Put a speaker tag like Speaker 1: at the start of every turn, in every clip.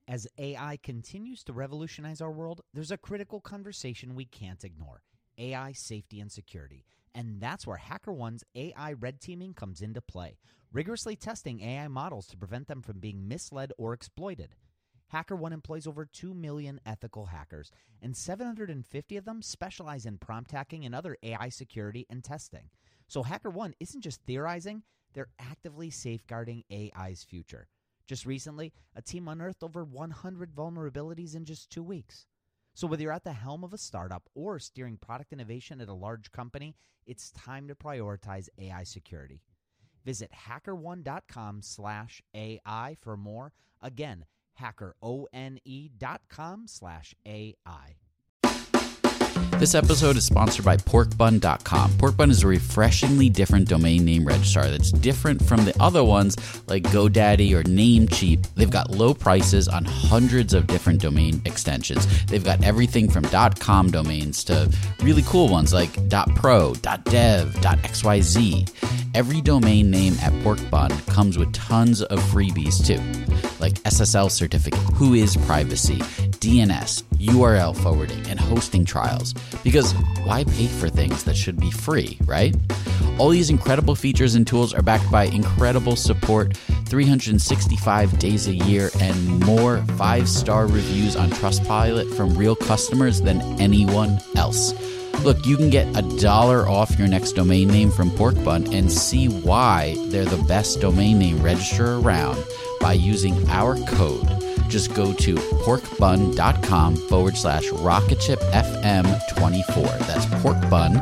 Speaker 1: As AI continues to revolutionize our world, there's a critical conversation we can't ignore: AI safety and security. And that's where HackerOne's AI red teaming comes into play, rigorously testing AI models to prevent them from being misled or exploited. HackerOne employs over 2 million ethical hackers, and 750 of them specialize in prompt hacking and other AI security and testing. So HackerOne isn't just theorizing, they're actively safeguarding AI's future. Just recently, a team unearthed over 100 vulnerabilities in just 2 weeks. So whether you're at the helm of a startup or steering product innovation at a large company, it's time to prioritize AI security. Visit hackerone.com/AI for more. Again, hackerone.com/AI.
Speaker 2: This episode is sponsored by porkbun.com. Porkbun is a refreshingly different domain name registrar that's different from the other ones like GoDaddy or Namecheap. They've got low prices on hundreds of different domain extensions. They've got everything from .com domains to really cool ones like .pro, .dev, .xyz. Every domain name at Porkbun comes with tons of freebies too, like SSL certificate, WHOIS privacy, DNS, URL forwarding, and hosting trials. Because why pay for things that should be free, right? All these incredible features and tools are backed by incredible support, 365 days a year, and more 5-star reviews on Trustpilot from real customers than anyone else. Look, you can get $1 off your next domain name from Porkbun and see why they're the best domain name registrar around by using our code. Just go to porkbun.com/rocketshipfm24. That's porkbun,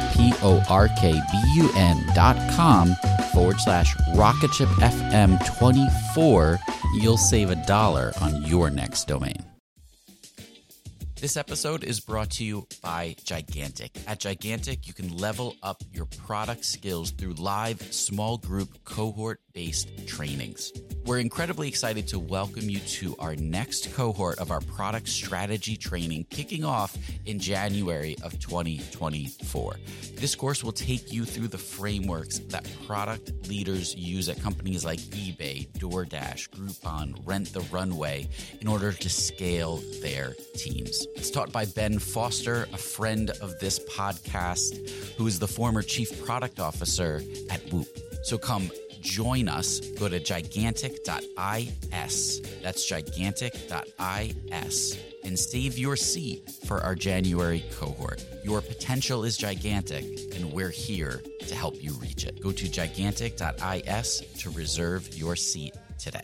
Speaker 2: porkbun.com/rocketshipfm24. You'll save $1 on your next domain. This episode is brought to you by Gigantic. At Gigantic, you can level up your product skills through live small group cohort-based trainings. We're incredibly excited to welcome you to our next cohort of our product strategy training kicking off in January of 2024. This course will take you through the frameworks that product leaders use at companies like eBay, DoorDash, Groupon, Rent the Runway in order to scale their teams. It's taught by Ben Foster, a friend of this podcast, who is the former chief product officer at Whoop. So come join us. Go to gigantic.is. That's gigantic.is. And save your seat for our January cohort. Your potential is gigantic, and we're here to help you reach it. Go to gigantic.is to reserve your seat today.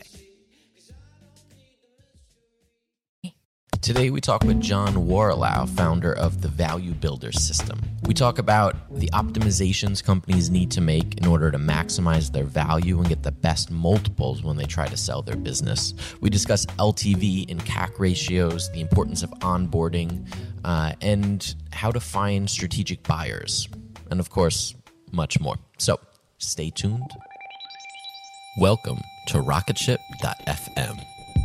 Speaker 2: Today, we talk with John Warrilow, founder of the Value Builder System. We talk about the optimizations companies need to make in order to maximize their value and get the best multiples when they try to sell their business. We discuss LTV and CAC ratios, the importance of onboarding, and how to find strategic buyers, and of course, much more. So, stay tuned. Welcome to Rocketship.fm.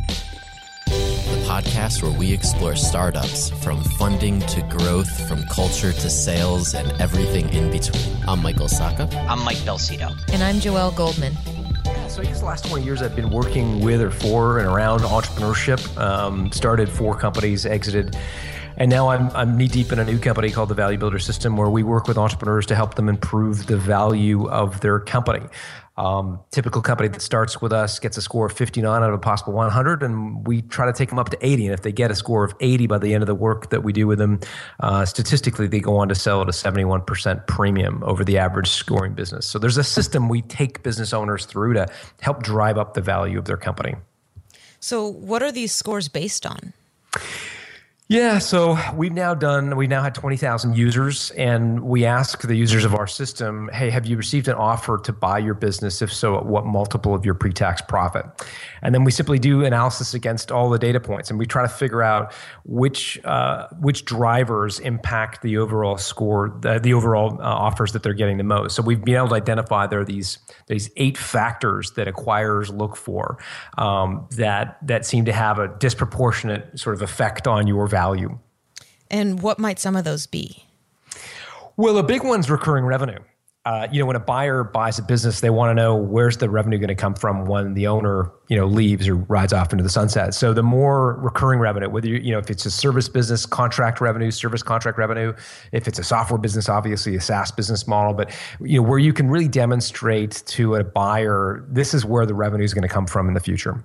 Speaker 2: Podcast where we explore startups from funding to growth, from culture to sales, and everything in between. I'm Michael Sacca.
Speaker 3: I'm Mike Belsito.
Speaker 4: And I'm Joelle Goldman.
Speaker 5: So I guess the last 20 years I've been working with or for and around entrepreneurship. Started 4 companies, exited. And now I'm knee-deep in a new company called the Value Builder System, where we work with entrepreneurs to help them improve the value of their company. Typical company that starts with us gets a score of 59 out of a possible 100, and we try to take them up to 80. And if they get a score of 80 by the end of the work that we do with them, statistically, they go on to sell at a 71% premium over the average scoring business. So there's a system we take business owners through to help drive up the value of their company.
Speaker 4: So what are these scores based on?
Speaker 5: Yeah, so we've now had 20,000 users, and we ask the users of our system, hey, have you received an offer to buy your business? If so, at what multiple of your pre-tax profit? And then we simply do analysis against all the data points, and we try to figure out which drivers impact the overall score, the overall offers that they're getting the most. So we've been able to identify there are these 8 factors that acquirers look for that seem to have a disproportionate sort of effect on your value.
Speaker 4: And what might some of those be?
Speaker 5: Well, a big one's recurring revenue. when a buyer buys a business, they want to know where's the revenue going to come from when the owner, leaves or rides off into the sunset. So the more recurring revenue, whether if it's a service business, contract revenue, service contract revenue, if it's a software business, obviously a SaaS business model, but where you can really demonstrate to a buyer, this is where the revenue is going to come from in the future.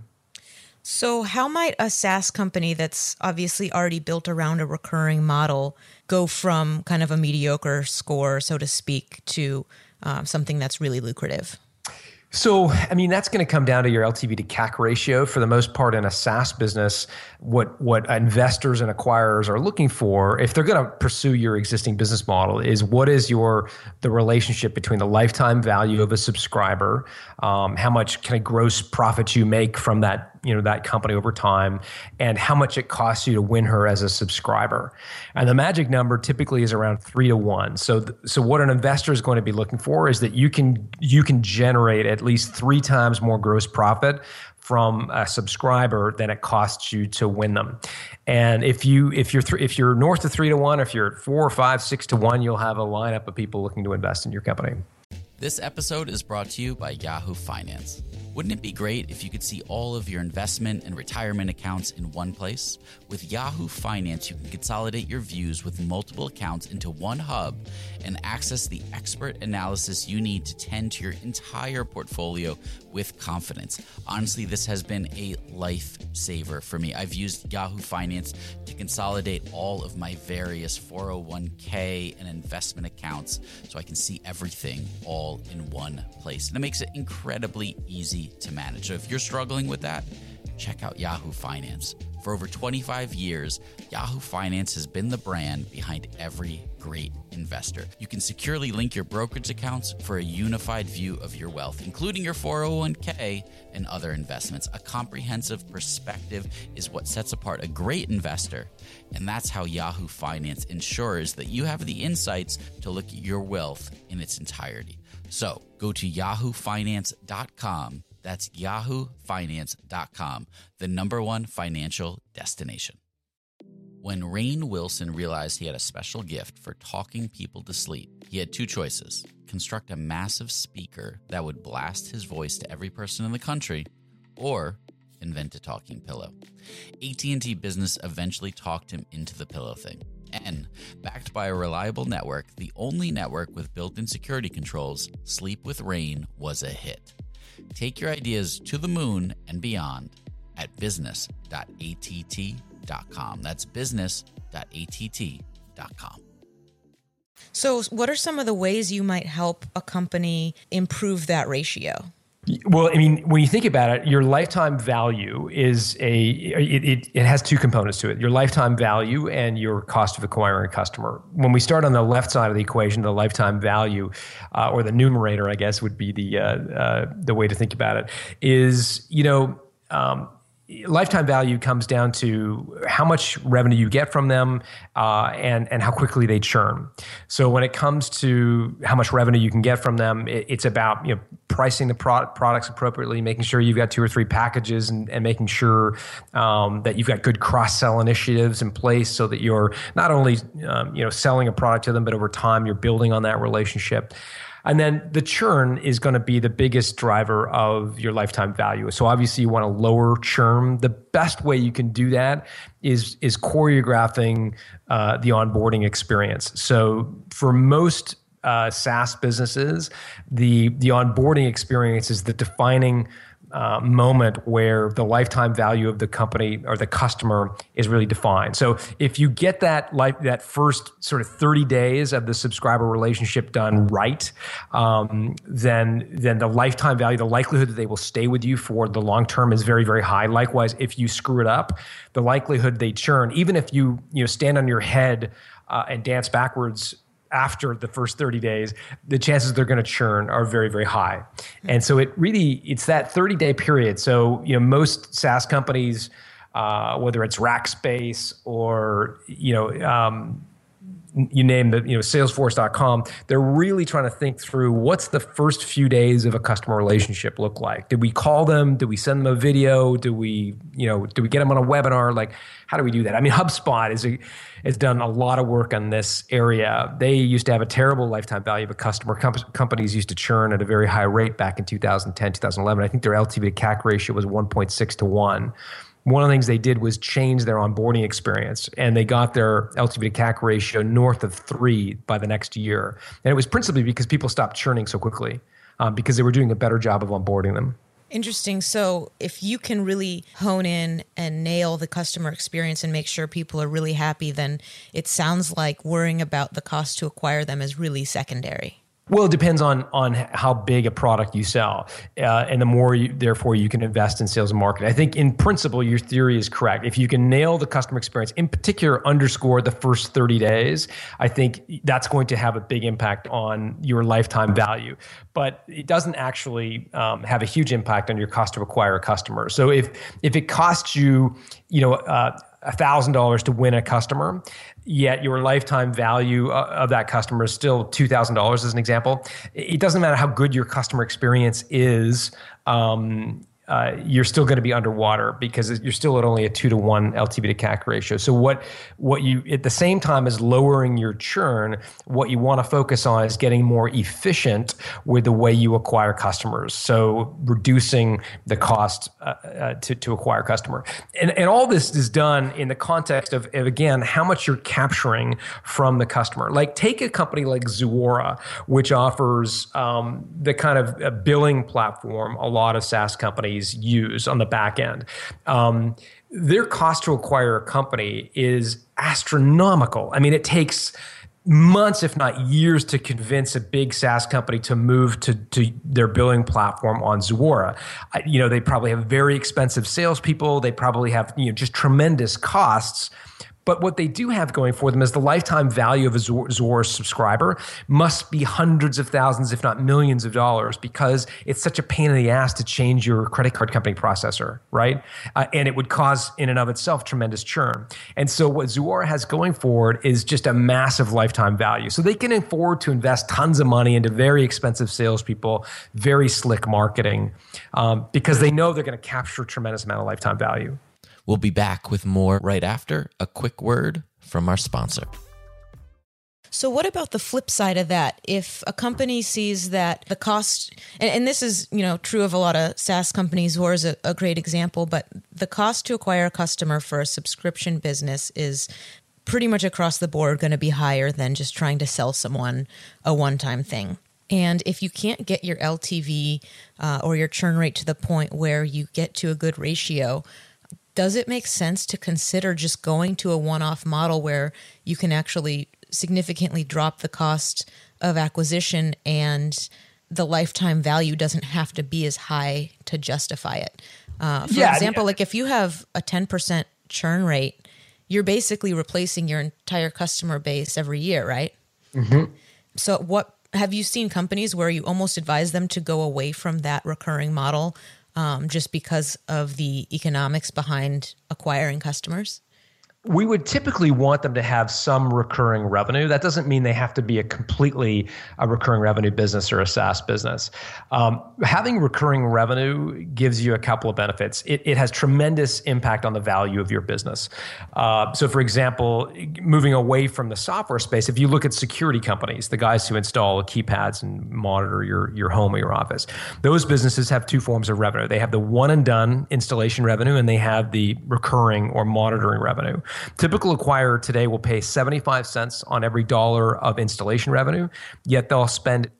Speaker 4: So how might a SaaS company that's obviously already built around a recurring model go from kind of a mediocre score, so to speak, to something that's really lucrative?
Speaker 5: So, that's going to come down to your LTV to CAC ratio. For the most part, in a SaaS business, what investors and acquirers are looking for, if they're going to pursue your existing business model, is what is the relationship between the lifetime value of a subscriber, how much kind of gross profit you make from that that company over time, and how much it costs you to win her as a subscriber. And the magic number typically is around 3-to-1. So what an investor is going to be looking for is that you can generate at least 3 times more gross profit from a subscriber than it costs you to win them. And if you're north of 3-to-1, if you're at 4 or 5, 6-to-1, you'll have a lineup of people looking to invest in your company.
Speaker 2: This episode is brought to you by Yahoo Finance. Wouldn't it be great if you could see all of your investment and retirement accounts in one place? With Yahoo Finance, you can consolidate your views with multiple accounts into one hub and access the expert analysis you need to tend to your entire portfolio with confidence. Honestly, this has been a lifesaver for me. I've used Yahoo Finance to consolidate all of my various 401k and investment accounts so I can see everything all in one place. And it makes it incredibly easy to manage. So if you're struggling with that, check out Yahoo Finance. For over 25 years, Yahoo Finance has been the brand behind every great investor. You can securely link your brokerage accounts for a unified view of your wealth, including your 401k and other investments. A comprehensive perspective is what sets apart a great investor, and that's how Yahoo Finance ensures that you have the insights to look at your wealth in its entirety. So go to yahoofinance.com. That's yahoofinance.com, the #1 financial destination. When Rainn Wilson realized he had a special gift for talking people to sleep, he had 2 choices: construct a massive speaker that would blast his voice to every person in the country, or invent a talking pillow. AT&T Business eventually talked him into the pillow thing. And backed by a reliable network, the only network with built-in security controls, Sleep with Rainn was a hit. Take your ideas to the moon and beyond at business.att.com. That's business.att.com.
Speaker 4: So what are some of the ways you might help a company improve that ratio?
Speaker 5: Well, when you think about it, your lifetime value is it has 2 components to it: your lifetime value and your cost of acquiring a customer. When we start on the left side of the equation, the lifetime value, or the numerator, I guess, would be the way to think about it. Is lifetime value comes down to how much revenue you get from them, and how quickly they churn. So when it comes to how much revenue you can get from them, it's about pricing the products appropriately, making sure you've got 2 or 3 packages, and making sure that you've got good cross-sell initiatives in place so that you're not only selling a product to them, but over time you're building on that relationship. And then the churn is going to be the biggest driver of your lifetime value. So obviously you want to lower churn. The best way you can do that is choreographing the onboarding experience. So for most SaaS businesses, the onboarding experience is the defining moment where the lifetime value of the company or the customer is really defined. So if you get that first sort of 30 days of the subscriber relationship done right, then the lifetime value, the likelihood that they will stay with you for the long term is very, very high. Likewise, if you screw it up, the likelihood they churn, even if you stand on your head and dance backwards after the first 30 days, the chances they're going to churn are very, very high. And so it's that 30-day period. So, most SaaS companies, whether it's Rackspace or, you name the, Salesforce.com, they're really trying to think through what's the first few days of a customer relationship look like. Did we call them? Did we send them a video? Do we get them on a webinar? Like, how do we do that? I mean, HubSpot has done a lot of work on this area. They used to have a terrible lifetime value of a customer. Companies used to churn at a very high rate back in 2010, 2011. I think their LTV to CAC ratio was 1.6 to 1. One of the things they did was change their onboarding experience, and they got their LTV to CAC ratio north of 3 by the next year. And it was principally because people stopped churning so quickly because they were doing a better job of onboarding them.
Speaker 4: Interesting. So if you can really hone in and nail the customer experience and make sure people are really happy, then it sounds like worrying about the cost to acquire them is really secondary.
Speaker 5: Well, it depends on how big a product you sell, and the more therefore you can invest in sales and marketing. I think in principle, your theory is correct. If you can nail the customer experience, in particular, underscore the first 30 days, I think that's going to have a big impact on your lifetime value. But it doesn't actually have a huge impact on your cost to acquire a customer. So if it costs you, $1,000 to win a customer, yet your lifetime value of that customer is still $2,000 as an example, it doesn't matter how good your customer experience is, you're still going to be underwater because you're still at only a 2 to 1 LTV to CAC ratio. So what you, at the same time as lowering your churn, what you want to focus on is getting more efficient with the way you acquire customers. So reducing the cost to acquire a customer. And all this is done in the context of again, how much you're capturing from the customer. Like take a company like Zuora, which offers the kind of billing platform a lot of SaaS companies use on the back end. Their cost to acquire a company is astronomical. I mean, it takes months, if not years, to convince a big SaaS company to move to their billing platform on Zuora. They probably have very expensive salespeople. They probably have just tremendous costs. But what they do have going for them is the lifetime value of a Zuora subscriber must be hundreds of thousands, if not millions of dollars, because it's such a pain in the ass to change your credit card company processor, right? And it would cause, in and of itself, tremendous churn. And so what Zuora has going forward is just a massive lifetime value. So they can afford to invest tons of money into very expensive salespeople, very slick marketing, because they know they're going to capture a tremendous amount of lifetime value.
Speaker 2: We'll be back with more right after a quick word from our sponsor.
Speaker 4: So what about the flip side of that? If a company sees that the cost, and this is true of a lot of SaaS companies, Zuora is a great example, but the cost to acquire a customer for a subscription business is pretty much across the board going to be higher than just trying to sell someone a one-time thing. And if you can't get your LTV or your churn rate to the point where you get to a good ratio, does it make sense to consider just going to a one-off model where you can actually significantly drop the cost of acquisition and the lifetime value doesn't have to be as high to justify it? For example, like if you have a 10% churn rate, you're basically replacing your entire customer base every year, right? Mm-hmm. So what have you seen companies where you almost advise them to go away from that recurring model just because of the economics behind acquiring customers?
Speaker 5: We would typically want them to have some recurring revenue. That doesn't mean they have to be a completely recurring revenue business or a SaaS business. Having recurring revenue gives you a couple of benefits. It has tremendous impact on the value of your business. So for example, moving away from the software space, if you look at security companies, the guys who install keypads and monitor your home or your office, those businesses have two forms of revenue. They have the one and done installation revenue, and they have the recurring or monitoring revenue. Typical acquirer today will pay 75 cents on every dollar of installation revenue, yet they'll spend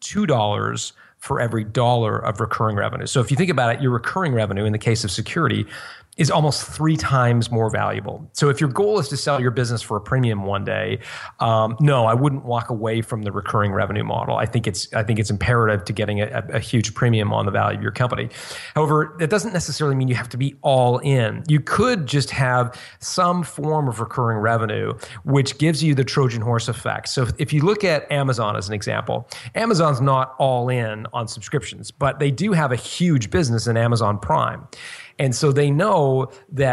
Speaker 5: $2 for every dollar of recurring revenue. So if you think about it, your recurring revenue in the case of security is almost 3 times more valuable. So if your goal is to sell your business for a premium one day, no, I wouldn't walk away from the recurring revenue model. I think it's imperative to getting a huge premium on the value of your company. However, that doesn't necessarily mean you have to be all in. You could just have some form of recurring revenue, which gives you the Trojan horse effect. So if you look at Amazon as an example, Amazon's not all in on subscriptions, but they do have a huge business in Amazon Prime. And so they know that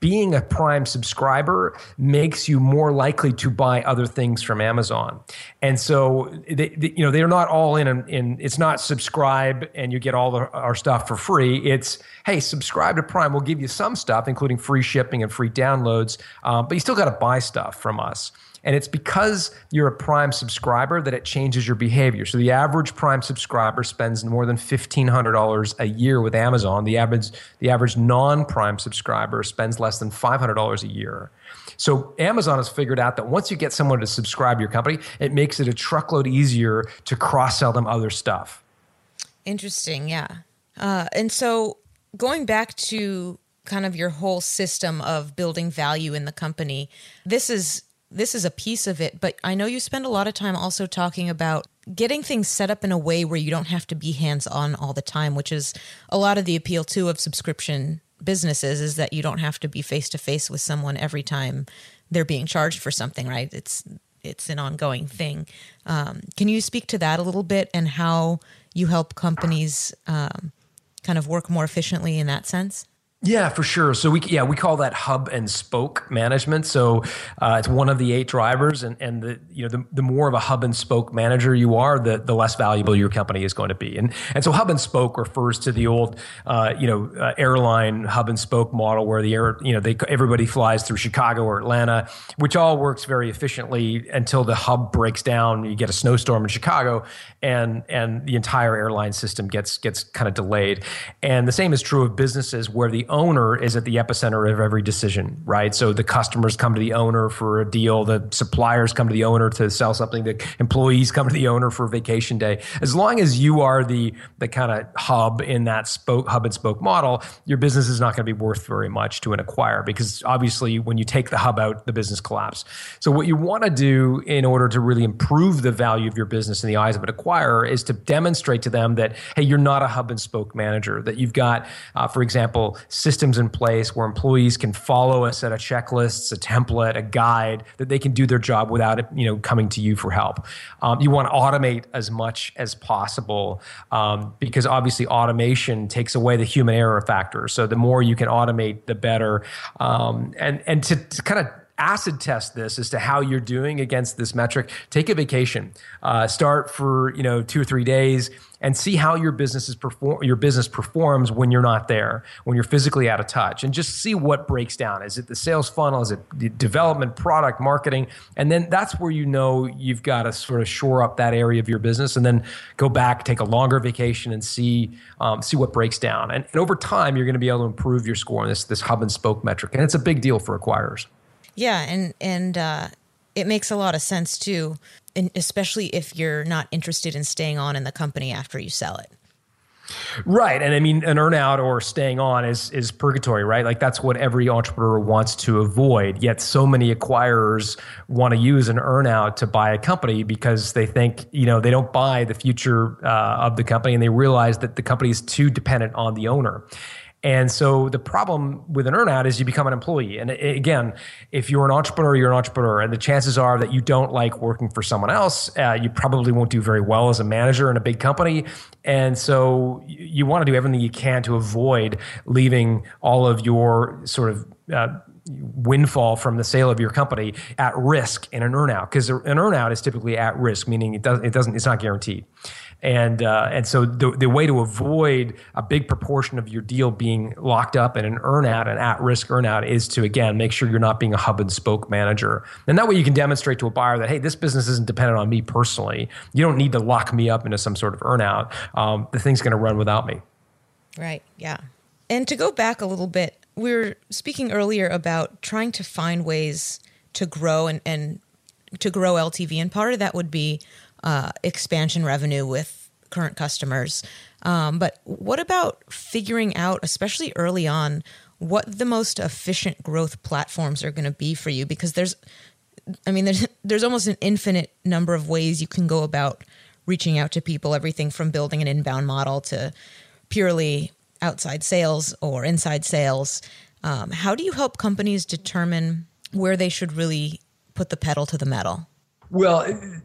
Speaker 5: being a Prime subscriber makes you more likely to buy other things from Amazon. And so they're not all in it's not subscribe and you get all our stuff for free. It's, hey, subscribe to Prime. We'll give you some stuff, including free shipping and free downloads, but you still got to buy stuff from us. And it's because you're a Prime subscriber that it changes your behavior. So the average Prime subscriber spends more than $1,500 a year with Amazon. The average non-Prime subscriber spends less than $500 a year. So Amazon has figured out that once you get someone to subscribe to your company, it makes it a truckload easier to cross-sell them other stuff.
Speaker 4: Interesting, yeah. And so going back to kind of your whole system of building value in the company, this is a piece of it, but I know you spend a lot of time also talking about getting things set up in a way where you don't have to be hands-on all the time, which is a lot of the appeal too of subscription businesses, is that you don't have to be face-to-face with someone every time they're being charged for something, right? It's an ongoing thing. Can you speak to that a little bit and how you help companies kind of work more efficiently in that sense?
Speaker 5: Yeah, for sure. So we call that hub and spoke management. So it's one of the 8 drivers, and the more of a hub and spoke manager you are, the less valuable your company is going to be. And so hub and spoke refers to the old airline hub and spoke model where everybody flies through Chicago or Atlanta, which all works very efficiently until the hub breaks down. You get a snowstorm in Chicago, and the entire airline system gets kind of delayed. And the same is true of businesses where the owner is at the epicenter of every decision, right? So the customers come to the owner for a deal, the suppliers come to the owner to sell something, the employees come to the owner for a vacation day. As long as you are the kind of hub in that hub and spoke model, your business is not going to be worth very much to an acquirer, because obviously when you take the hub out, the business collapses. So what you want to do in order to really improve the value of your business in the eyes of an acquirer is to demonstrate to them that, hey, you're not a hub and spoke manager, that you've got, for example, systems in place where employees can follow a set of checklists, a template, a guide, that they can do their job without it, coming to you for help. You want to automate as much as possible, because obviously automation takes away the human error factor. So the more you can automate, the better. And to kind of acid test this as to how you're doing against this metric, take a vacation. Start for 2 or 3 days and see how your business performs when you're not there, when you're physically out of touch, and just see what breaks down. Is it the sales funnel? Is it the development, product, marketing? And then that's where you've got to sort of shore up that area of your business, and then go back, take a longer vacation, and see what breaks down. And over time, you're going to be able to improve your score on this hub and spoke metric, and it's a big deal for acquirers.
Speaker 4: Yeah, and it makes a lot of sense too, and especially if you're not interested in staying on in the company after you sell it.
Speaker 5: Right. And I mean, an earnout or staying on is purgatory, right? Like that's what every entrepreneur wants to avoid. Yet so many acquirers want to use an earnout to buy a company because they think, they don't buy the future of the company, and they realize that the company is too dependent on the owner. And so the problem with an earnout is you become an employee. And again, if you're an entrepreneur, you're an entrepreneur. And the chances are that you don't like working for someone else. You probably won't do very well as a manager in a big company. And so you want to do everything you can to avoid leaving all of your sort of windfall from the sale of your company at risk in an earnout, because an earnout is typically at risk, meaning it's not guaranteed. And so the way to avoid a big proportion of your deal being locked up in an earnout, an at-risk earnout, is to, again, make sure you're not being a hub and spoke manager. And that way you can demonstrate to a buyer that, hey, this business isn't dependent on me personally. You don't need to lock me up into some sort of earnout. The thing's going to run without me.
Speaker 4: Right, yeah. And to go back a little bit, we were speaking earlier about trying to find ways to grow and to grow LTV. And part of that would be expansion revenue with current customers. But what about figuring out, especially early on, what the most efficient growth platforms are going to be for you? Because there's almost an infinite number of ways you can go about reaching out to people, everything from building an inbound model to purely outside sales or inside sales. How do you help companies determine where they should really put the pedal to the metal?
Speaker 5: Well,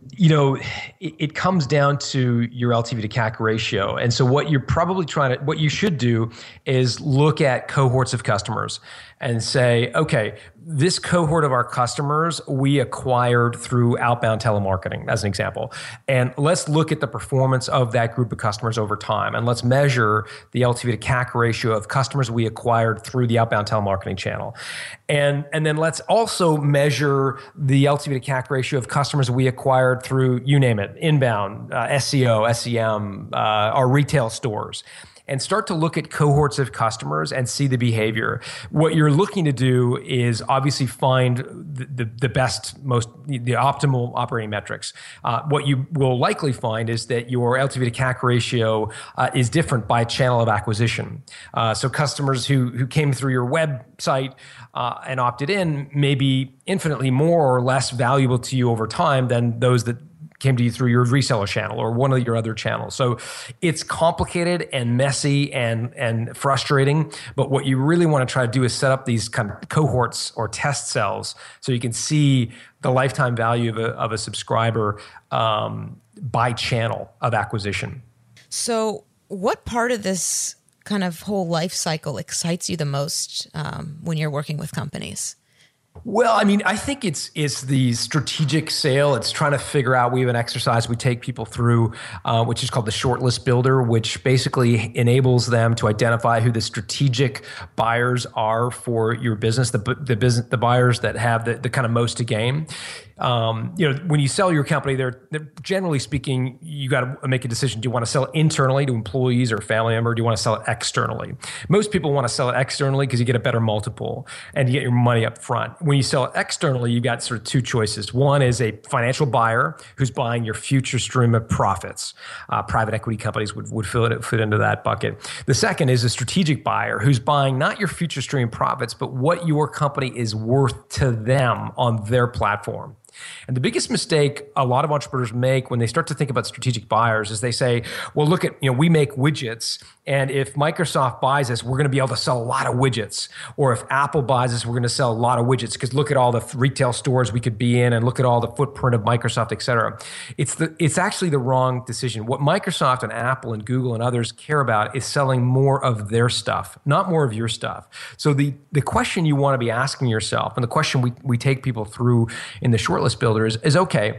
Speaker 5: it comes down to your LTV to CAC ratio. And so what you should do is look at cohorts of customers and say, okay, this cohort of our customers we acquired through outbound telemarketing, as an example. And let's look at the performance of that group of customers over time. And let's measure the LTV to CAC ratio of customers we acquired through the outbound telemarketing channel. And then let's also measure the LTV to CAC ratio of customers we acquired through, you name it, inbound, SEO, SEM, our retail stores. And start to look at cohorts of customers and see the behavior. What you're looking to do is obviously find the best, the optimal operating metrics. What you will likely find is that your LTV to CAC ratio is different by channel of acquisition. So customers who came through your website and opted in may be infinitely more or less valuable to you over time than those that came to you through your reseller channel or one of your other channels. So it's complicated and messy and frustrating, but what you really want to try to do is set up these kind of cohorts or test cells so you can see the lifetime value of a subscriber by channel of acquisition.
Speaker 4: So what part of this kind of whole life cycle excites you the most when you're working with companies?
Speaker 5: Well, I mean, I think it's the strategic sale. It's trying to figure out, we have an exercise we take people through, which is called the shortlist builder, which basically enables them to identify who the strategic buyers are for your business, the buyers that have the kind of most to gain. When you sell your company, they're generally speaking, you got to make a decision. Do you want to sell it internally to employees or family member? Or do you want to sell it externally? Most people want to sell it externally because you get a better multiple and you get your money up front. When you sell it externally, you got sort of two choices. One is a financial buyer who's buying your future stream of profits. Private equity companies would fit into that bucket. The second is a strategic buyer who's buying not your future stream profits, but what your company is worth to them on their platform. And the biggest mistake a lot of entrepreneurs make when they start to think about strategic buyers is they say, well, look at, we make widgets, and if Microsoft buys us, we're going to be able to sell a lot of widgets. Or if Apple buys us, we're going to sell a lot of widgets because look at all the retail stores we could be in and look at all the footprint of Microsoft, et cetera. It's actually the wrong decision. What Microsoft and Apple and Google and others care about is selling more of their stuff, not more of your stuff. So the question you want to be asking yourself, and the question we take people through in the shortlist builder is okay,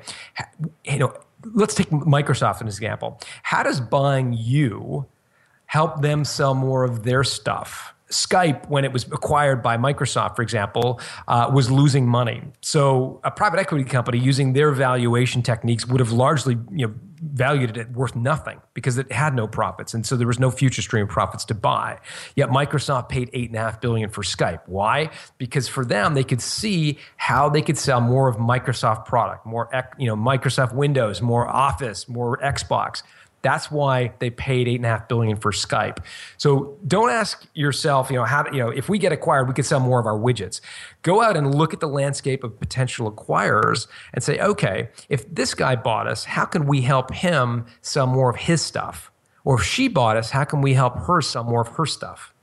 Speaker 5: let's take Microsoft as an example. How does buying you help them sell more of their stuff? Skype, when it was acquired by Microsoft, for example, was losing money. So a private equity company using their valuation techniques would have largely valued it worth nothing because it had no profits. And so there was no future stream of profits to buy. Yet Microsoft paid $8.5 billion for Skype. Why? Because for them, they could see how they could sell more of Microsoft product, more Microsoft Windows, more Office, more Xbox. That's why they paid $8.5 billion for Skype. So don't ask yourself, if we get acquired, we could sell more of our widgets. Go out and look at the landscape of potential acquirers and say, okay, if this guy bought us, how can we help him sell more of his stuff? Or if she bought us, how can we help her sell more of her stuff?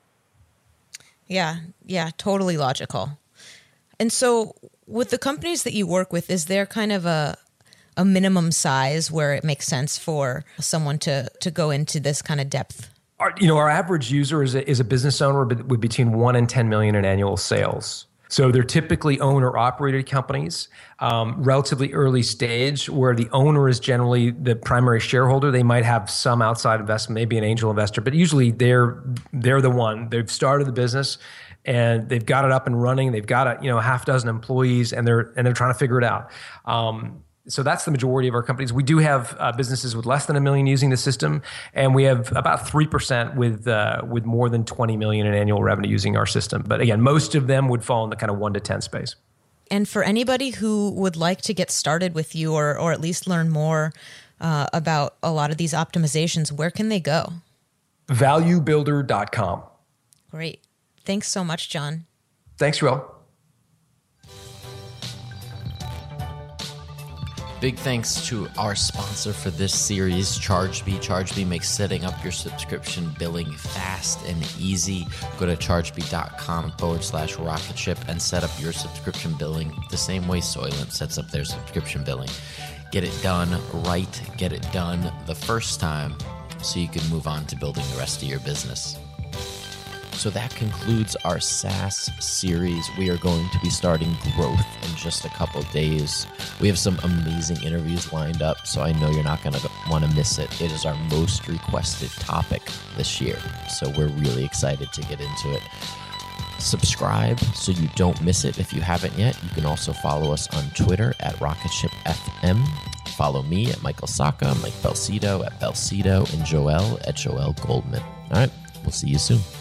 Speaker 4: Yeah, totally logical. And so with the companies that you work with, is there kind of a minimum size where it makes sense for someone to go into this kind of depth?
Speaker 5: Our average user is a business owner with between 1 and 10 million in annual sales. So they're typically owner-operated companies, relatively early stage, where the owner is generally the primary shareholder. They might have some outside investment, maybe an angel investor, but usually they're the one. They've started the business and they've got it up and running. They've got a half dozen employees and they're trying to figure it out. So that's the majority of our companies. We do have businesses with less than 1 million using the system, and we have about 3% with more than 20 million in annual revenue using our system. But again, most of them would fall in the kind of 1 to 10 space.
Speaker 4: And for anybody who would like to get started with you or at least learn more about a lot of these optimizations, where can they go?
Speaker 5: Valuebuilder.com.
Speaker 4: Great. Thanks so much, John.
Speaker 5: Thanks, Will.
Speaker 2: Big thanks to our sponsor for this series, ChargeBee. ChargeBee makes setting up your subscription billing fast and easy. Go to chargebee.com/rocketship and set up your subscription billing the same way Soylent sets up their subscription billing. Get it done right, get it done the first time so you can move on to building the rest of your business.
Speaker 3: So that concludes our SaaS series. We are going to be starting growth in just a couple days. We have some amazing interviews lined up, so I know you're not going to want to miss it. It is our most requested topic this year, so we're really excited to get into it. Subscribe so you don't miss it if you haven't yet. You can also follow us on Twitter at RocketShipFM. Follow me at Michael Sacca, Mike Belsito at Belsito, and Joelle at Joelle Goldman. All right, we'll see you soon.